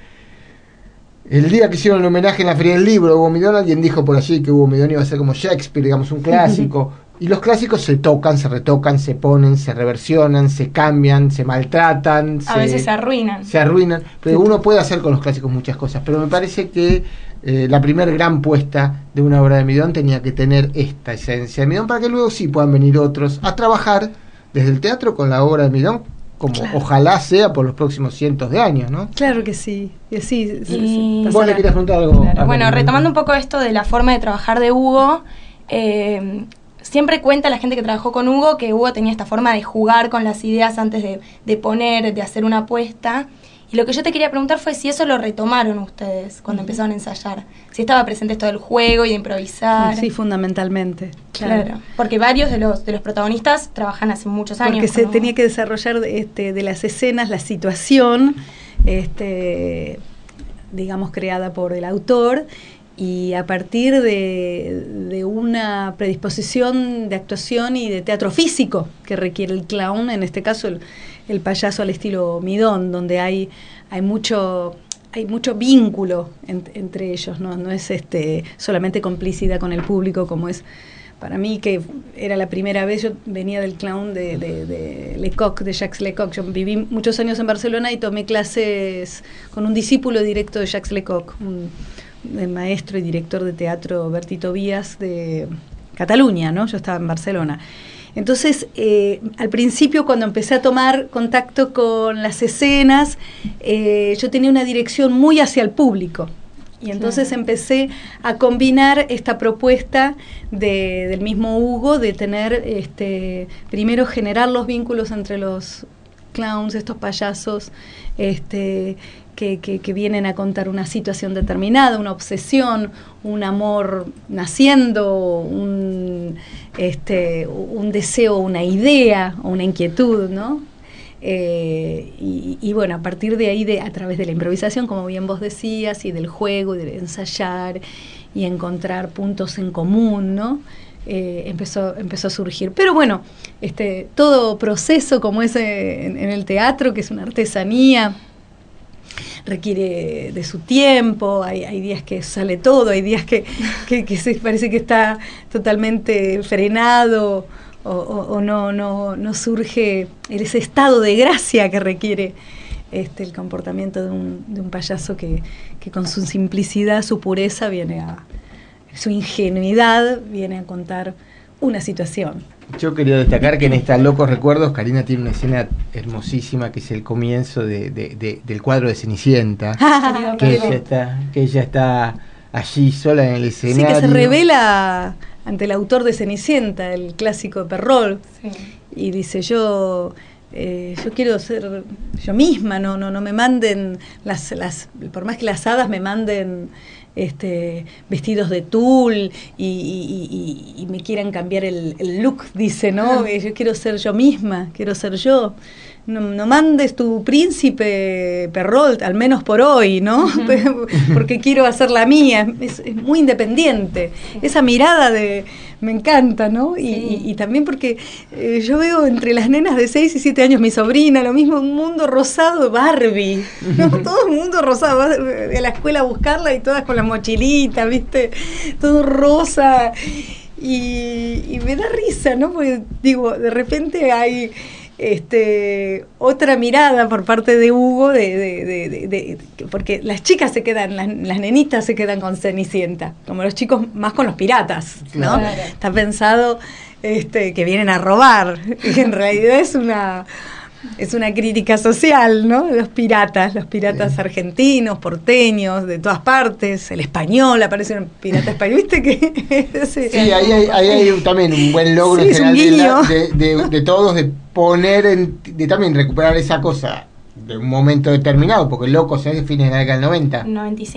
el día que hicieron el homenaje en la Feria del Libro a Hugo Midón, alguien dijo por allí que Hugo Midón iba a ser como Shakespeare, digamos, un clásico. Y los clásicos se tocan, se retocan, se ponen, se reversionan, se cambian, se maltratan. A veces se arruinan. Se arruinan. Pero uno puede hacer con los clásicos muchas cosas. Pero me parece que la primer gran puesta de una obra de Midón tenía que tener esta esencia de Midón, para que luego sí puedan venir otros a trabajar desde el teatro con la obra de Midón, como ojalá sea por los próximos cientos de años, ¿no? Claro que sí. Sí. ¿Vos le querías preguntar algo? Claro. Bueno, retomando un poco esto de la forma de trabajar de Hugo, siempre cuenta la gente que trabajó con Hugo que Hugo tenía esta forma de jugar con las ideas antes de poner, de hacer una apuesta. Y lo que yo te quería preguntar fue si eso lo retomaron ustedes cuando empezaron a ensayar. Si estaba presente esto del juego y de improvisar. Sí, fundamentalmente. Claro. Porque varios de los protagonistas trabajan hace muchos años. Porque se tenía que desarrollar de las escenas la situación, digamos, creada por el autor, y a partir de una predisposición de actuación y de teatro físico que requiere el clown, en este caso el payaso al estilo Midón, donde hay mucho vínculo entre ellos, no es solamente complicidad con el público, como es para mí, que era la primera vez. Yo venía del clown de Lecoq, de Jacques Lecoq. Yo viví muchos años en Barcelona y tomé clases con un discípulo directo de Jacques Lecoq, el maestro y director de teatro Berti Tobías de Cataluña, ¿no? Yo estaba en Barcelona. Entonces, al principio, cuando empecé a tomar contacto con las escenas, yo tenía una dirección muy hacia el público. Y entonces empecé a combinar esta propuesta del mismo Hugo, de tener, primero generar los vínculos entre los clowns, estos payasos, que vienen a contar una situación determinada, una obsesión, un amor naciendo, un deseo, una idea o una inquietud, ¿no? Y bueno, a partir de ahí, a través de la improvisación, como bien vos decías, y del juego, y de ensayar y encontrar puntos en común, ¿no? Empezó a surgir. Pero bueno, todo proceso como es en el teatro, que es una artesanía, requiere de su tiempo. Hay días que sale todo, hay días que parece que está totalmente frenado, o no surge ese estado de gracia que requiere el comportamiento de un payaso que con su simplicidad, su pureza, su ingenuidad viene a contar una situación. Yo quería destacar que en esta Locos Recuerdos Karina tiene una escena hermosísima, que es el comienzo del cuadro de Cenicienta, que ella está allí sola en el escenario. Sí, que se revela ante el autor de Cenicienta, el clásico de Perrault, sí. Y dice: yo quiero ser yo misma, no me manden por más que las hadas me manden vestidos de tul y me quieran cambiar el look, dice, ¿no? Yo quiero ser yo misma, quiero ser yo. No mandes tu príncipe Perrault, al menos por hoy, ¿no? Porque quiero hacer la mía. Es muy independiente. Esa mirada me encanta, ¿no? Y también porque yo veo entre las nenas de 6 y 7 años, mi sobrina, lo mismo, un mundo rosado, Barbie, ¿no? Todo un mundo rosado, vas a la escuela a buscarla y todas con la mochilita, ¿viste? Todo rosa, y me da risa, ¿no? Porque digo, de repente hay otra mirada por parte de Hugo porque las chicas se quedan, las nenitas se quedan con Cenicienta, como los chicos más con los piratas, ¿no? Claro. Está pensado que vienen a robar, y en realidad es una crítica social, ¿no? Los piratas argentinos, porteños, de todas partes, el español, aparece un pirata español, ¿viste? Sí, ahí hay también un buen logro sí, general de todos, de poner, de también recuperar esa cosa de un momento determinado, porque el loco se define en la década del 90.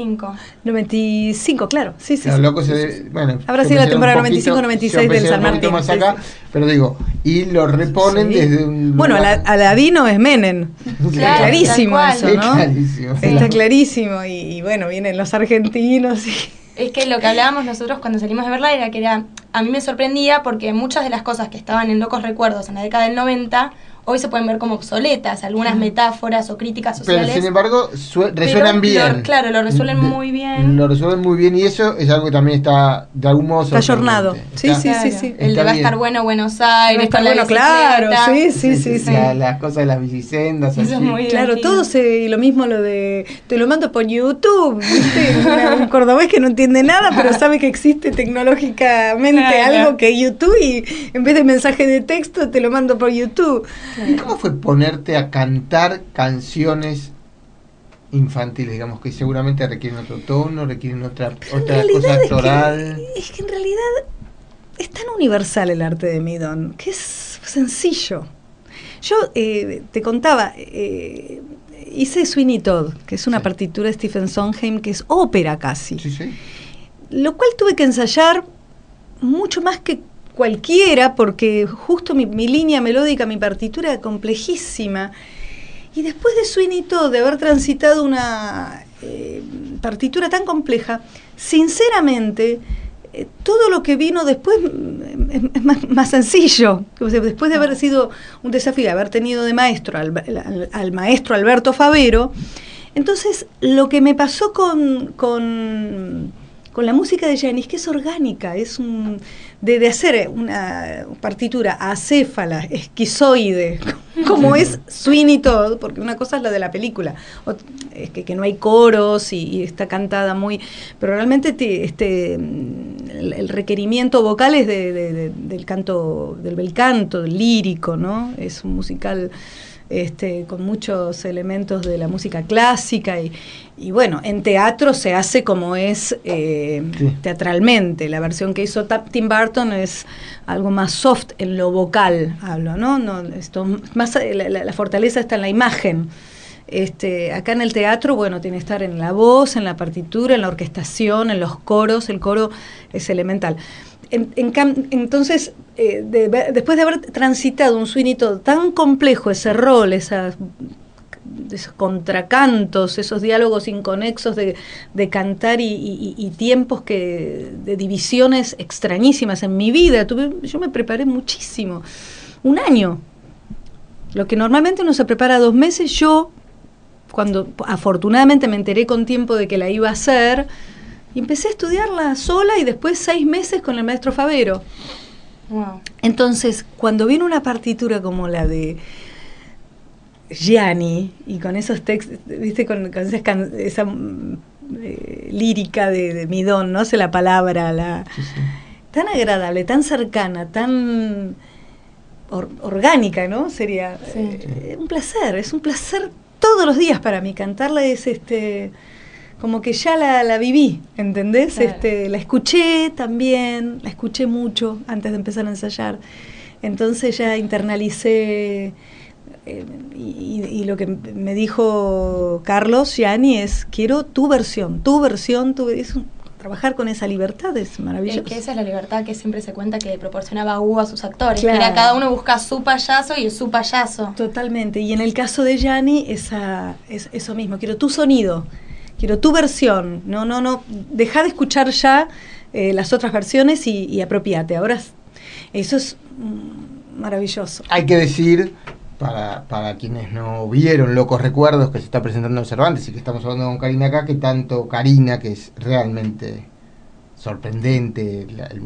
95, claro, sí. Los locos bueno, habrá sido la temporada 95-96 del San Martín. Más acá, sí. Pero digo, y lo reponen desde un... Bueno, Aladino es Menem. Claro, clarísimo eso, ¿no? Clarísimo. Está clarísimo, y bueno, vienen los argentinos y... Es que lo que hablábamos nosotros cuando salimos de verla era que a mí me sorprendía porque muchas de las cosas que estaban en Locos Recuerdos en la década del 90 hoy se pueden ver como obsoletas, algunas metáforas o críticas sociales. Pero sin embargo resuenan bien. Claro, lo resuelven muy bien. Lo resuelven muy bien, y eso es algo que también está de algún modo está ayornado. Sí. El de va a estar bueno Buenos Aires, con la claro, sí. Las cosas de las bicisendas. Eso es muy claro, divertido. todo y lo mismo lo de te lo mando por YouTube, ¿viste? Un cordobés que no entiende nada, pero sabe que existe tecnológicamente algo que YouTube, y en vez de mensaje de texto te lo mando por YouTube. ¿Y cómo fue ponerte a cantar canciones infantiles, digamos, que seguramente requieren otro tono, requieren otra cosa actoral? Es que en realidad es tan universal el arte de Midón, que es sencillo. Yo te contaba, hice Sweeney Todd, que es una partitura de Stephen Sondheim, que es ópera casi. Sí. Lo cual tuve que ensayar mucho más que cualquiera, porque justo mi línea melódica, mi partitura era complejísima, y después de Sweeney Todd, de haber transitado una partitura tan compleja, sinceramente todo lo que vino después es más sencillo. O sea, después de haber sido un desafío, haber tenido de maestro al maestro Alberto Favero, entonces lo que me pasó con la música de Janis, que es orgánica, es de hacer una partitura acéfala, esquizoide, como es Sweeney Todd, porque una cosa es la de la película, es que no hay coros y está cantada muy... Pero realmente el requerimiento vocal es del canto, del bel canto, del lírico, ¿no? Es un musical... con muchos elementos de la música clásica y bueno, en teatro se hace como es teatralmente. La versión que hizo Tim Burton es algo más soft en lo vocal, hablo, ¿no? Esto más la fortaleza está en la imagen. Acá en el teatro, bueno, tiene que estar en la voz, en la partitura, en la orquestación, en los coros. El coro es elemental. Entonces, después de haber transitado un Sweeney Todd tan complejo, ese rol, esos contracantos, esos diálogos inconexos de cantar y tiempos de divisiones extrañísimas en mi vida, yo me preparé muchísimo, 1 año. Lo que normalmente uno se prepara 2 meses, yo, cuando afortunadamente me enteré con tiempo de que la iba a hacer, y empecé a estudiarla sola y después 6 meses con el maestro Favero. Wow. Entonces, cuando viene una partitura como la de Gianni, y con esos textos, ¿viste? Con esa lírica de Midón, no sé la palabra, tan agradable, tan cercana, tan orgánica, ¿no? Sería un placer, es un placer todos los días para mí. Cantarla es como que ya la viví, ¿entendés? Claro. La escuché también, la escuché mucho antes de empezar a ensayar. Entonces ya internalicé, y lo que me dijo Carlos Gianni es: quiero tu versión. Trabajar con esa libertad es maravilloso. Que esa es la libertad que siempre se cuenta que proporcionaba Hugo a sus actores. Claro. Que era cada uno busca su payaso y su payaso. Totalmente. Y en el caso de Gianni es eso mismo. Quiero tu sonido. quiero tu versión, no, deja de escuchar ya las otras versiones y apropiate. Ahora eso es maravilloso. Hay que decir, para quienes no vieron Locos Recuerdos, que se está presentando en Cervantes y que estamos hablando con Karina acá, que tanto Karina, que es realmente sorprendente,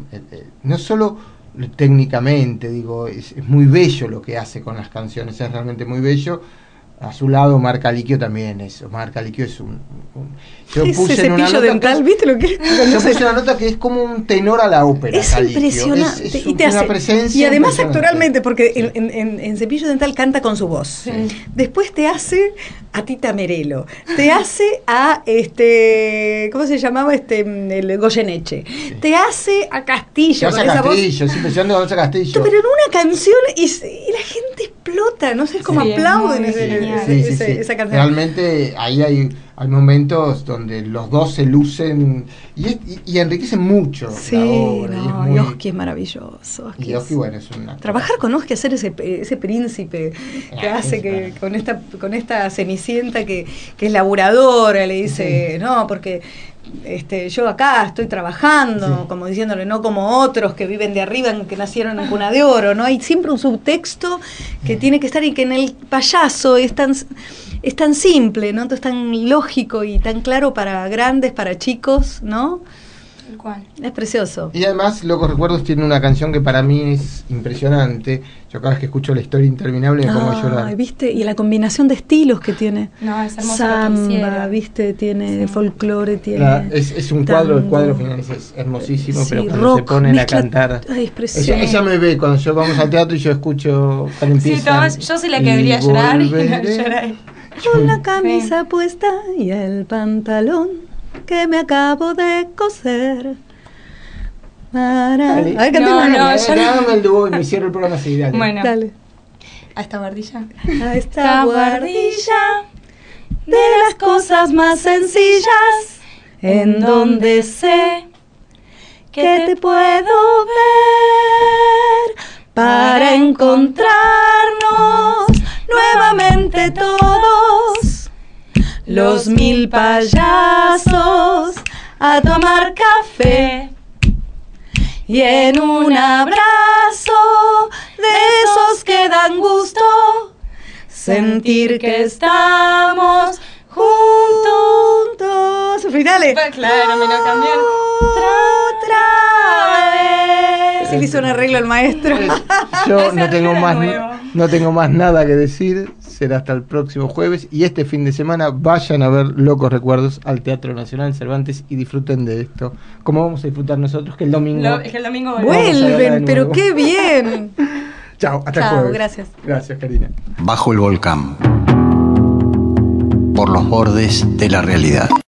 no solo técnicamente, digo, es muy bello lo que hace con las canciones, es realmente muy bello. A su lado Omar Caliquio también es. Omar Caliquio es yo puse ese en una cepillo nota dental, ¿viste lo que es? Yo puse una nota que es como un tenor a la ópera. Es Caliquio. impresionante. Es y te una hace, presencia y además impresionante. actoralmente, porque en Cepillo Dental canta con su voz. Sí. Después te hace a Tita Merelo. Te hace a ¿cómo se llamaba? El Goyeneche. Sí. Te hace a Castillo. Te hace a Castillo, es impresionante cuando hace a Castillo. Pero en una canción y la gente explota, no sé cómo aplauden esa canción. Realmente ahí hay momentos donde los dos se lucen y enriquecen mucho la obra. Y Oski es maravilloso. Y Oski, bueno, es una... Trabajar con Oski, hacer ese príncipe que hace que con esta cenicienta que es laburadora, le dice, no, porque yo acá estoy trabajando, como diciéndole, no como otros que viven de arriba, que nacieron en cuna de oro, ¿no? Hay siempre un subtexto que tiene que estar y que en el payaso es tan simple, ¿no? Entonces tan lógico y tan claro para grandes, para chicos, ¿no? ¿Cuál? Es precioso. Y además, Locos Recuerdos tiene una canción que para mí es impresionante. Yo cada vez que escucho La Historia Interminable me pongo a llorar. ¿Viste? Y la combinación de estilos que tiene. No, es hermoso. Samba, ¿viste? Tiene folclore, tiene... Es un cuadro, el cuadro final es hermosísimo, pero cuando se ponen a cantar... Ay, es precioso. Ella me ve cuando yo vamos al teatro y yo escucho... Sí, Tomás, yo soy la que debería llorar y no lloré. Con la camisa puesta y el pantalón que me acabo de coser. Dale. A ver, dame el dúo y me cierro el programa así, dale. Bueno, dale. A esta guardilla. A esta guardilla de las cosas más sencillas, en donde sé que te puedo ver para encontrarnos nuevamente todos, los 1000 payasos a tomar café y en un abrazo de esos que dan gusto sentir que estamos juntos. Finales. Claro, me lo cambié. Otra vez. Se le hizo un arreglo al maestro. Yo no tengo más nada que decir. Será hasta el próximo jueves. Y este fin de semana vayan a ver Locos Recuerdos al Teatro Nacional Cervantes y disfruten de esto. Como vamos a disfrutar nosotros, que el domingo... Es que el domingo vuelven, pero qué bien. Chao, hasta el jueves. Gracias. Gracias, Karina. Bajo el volcán. Por los bordes de la realidad.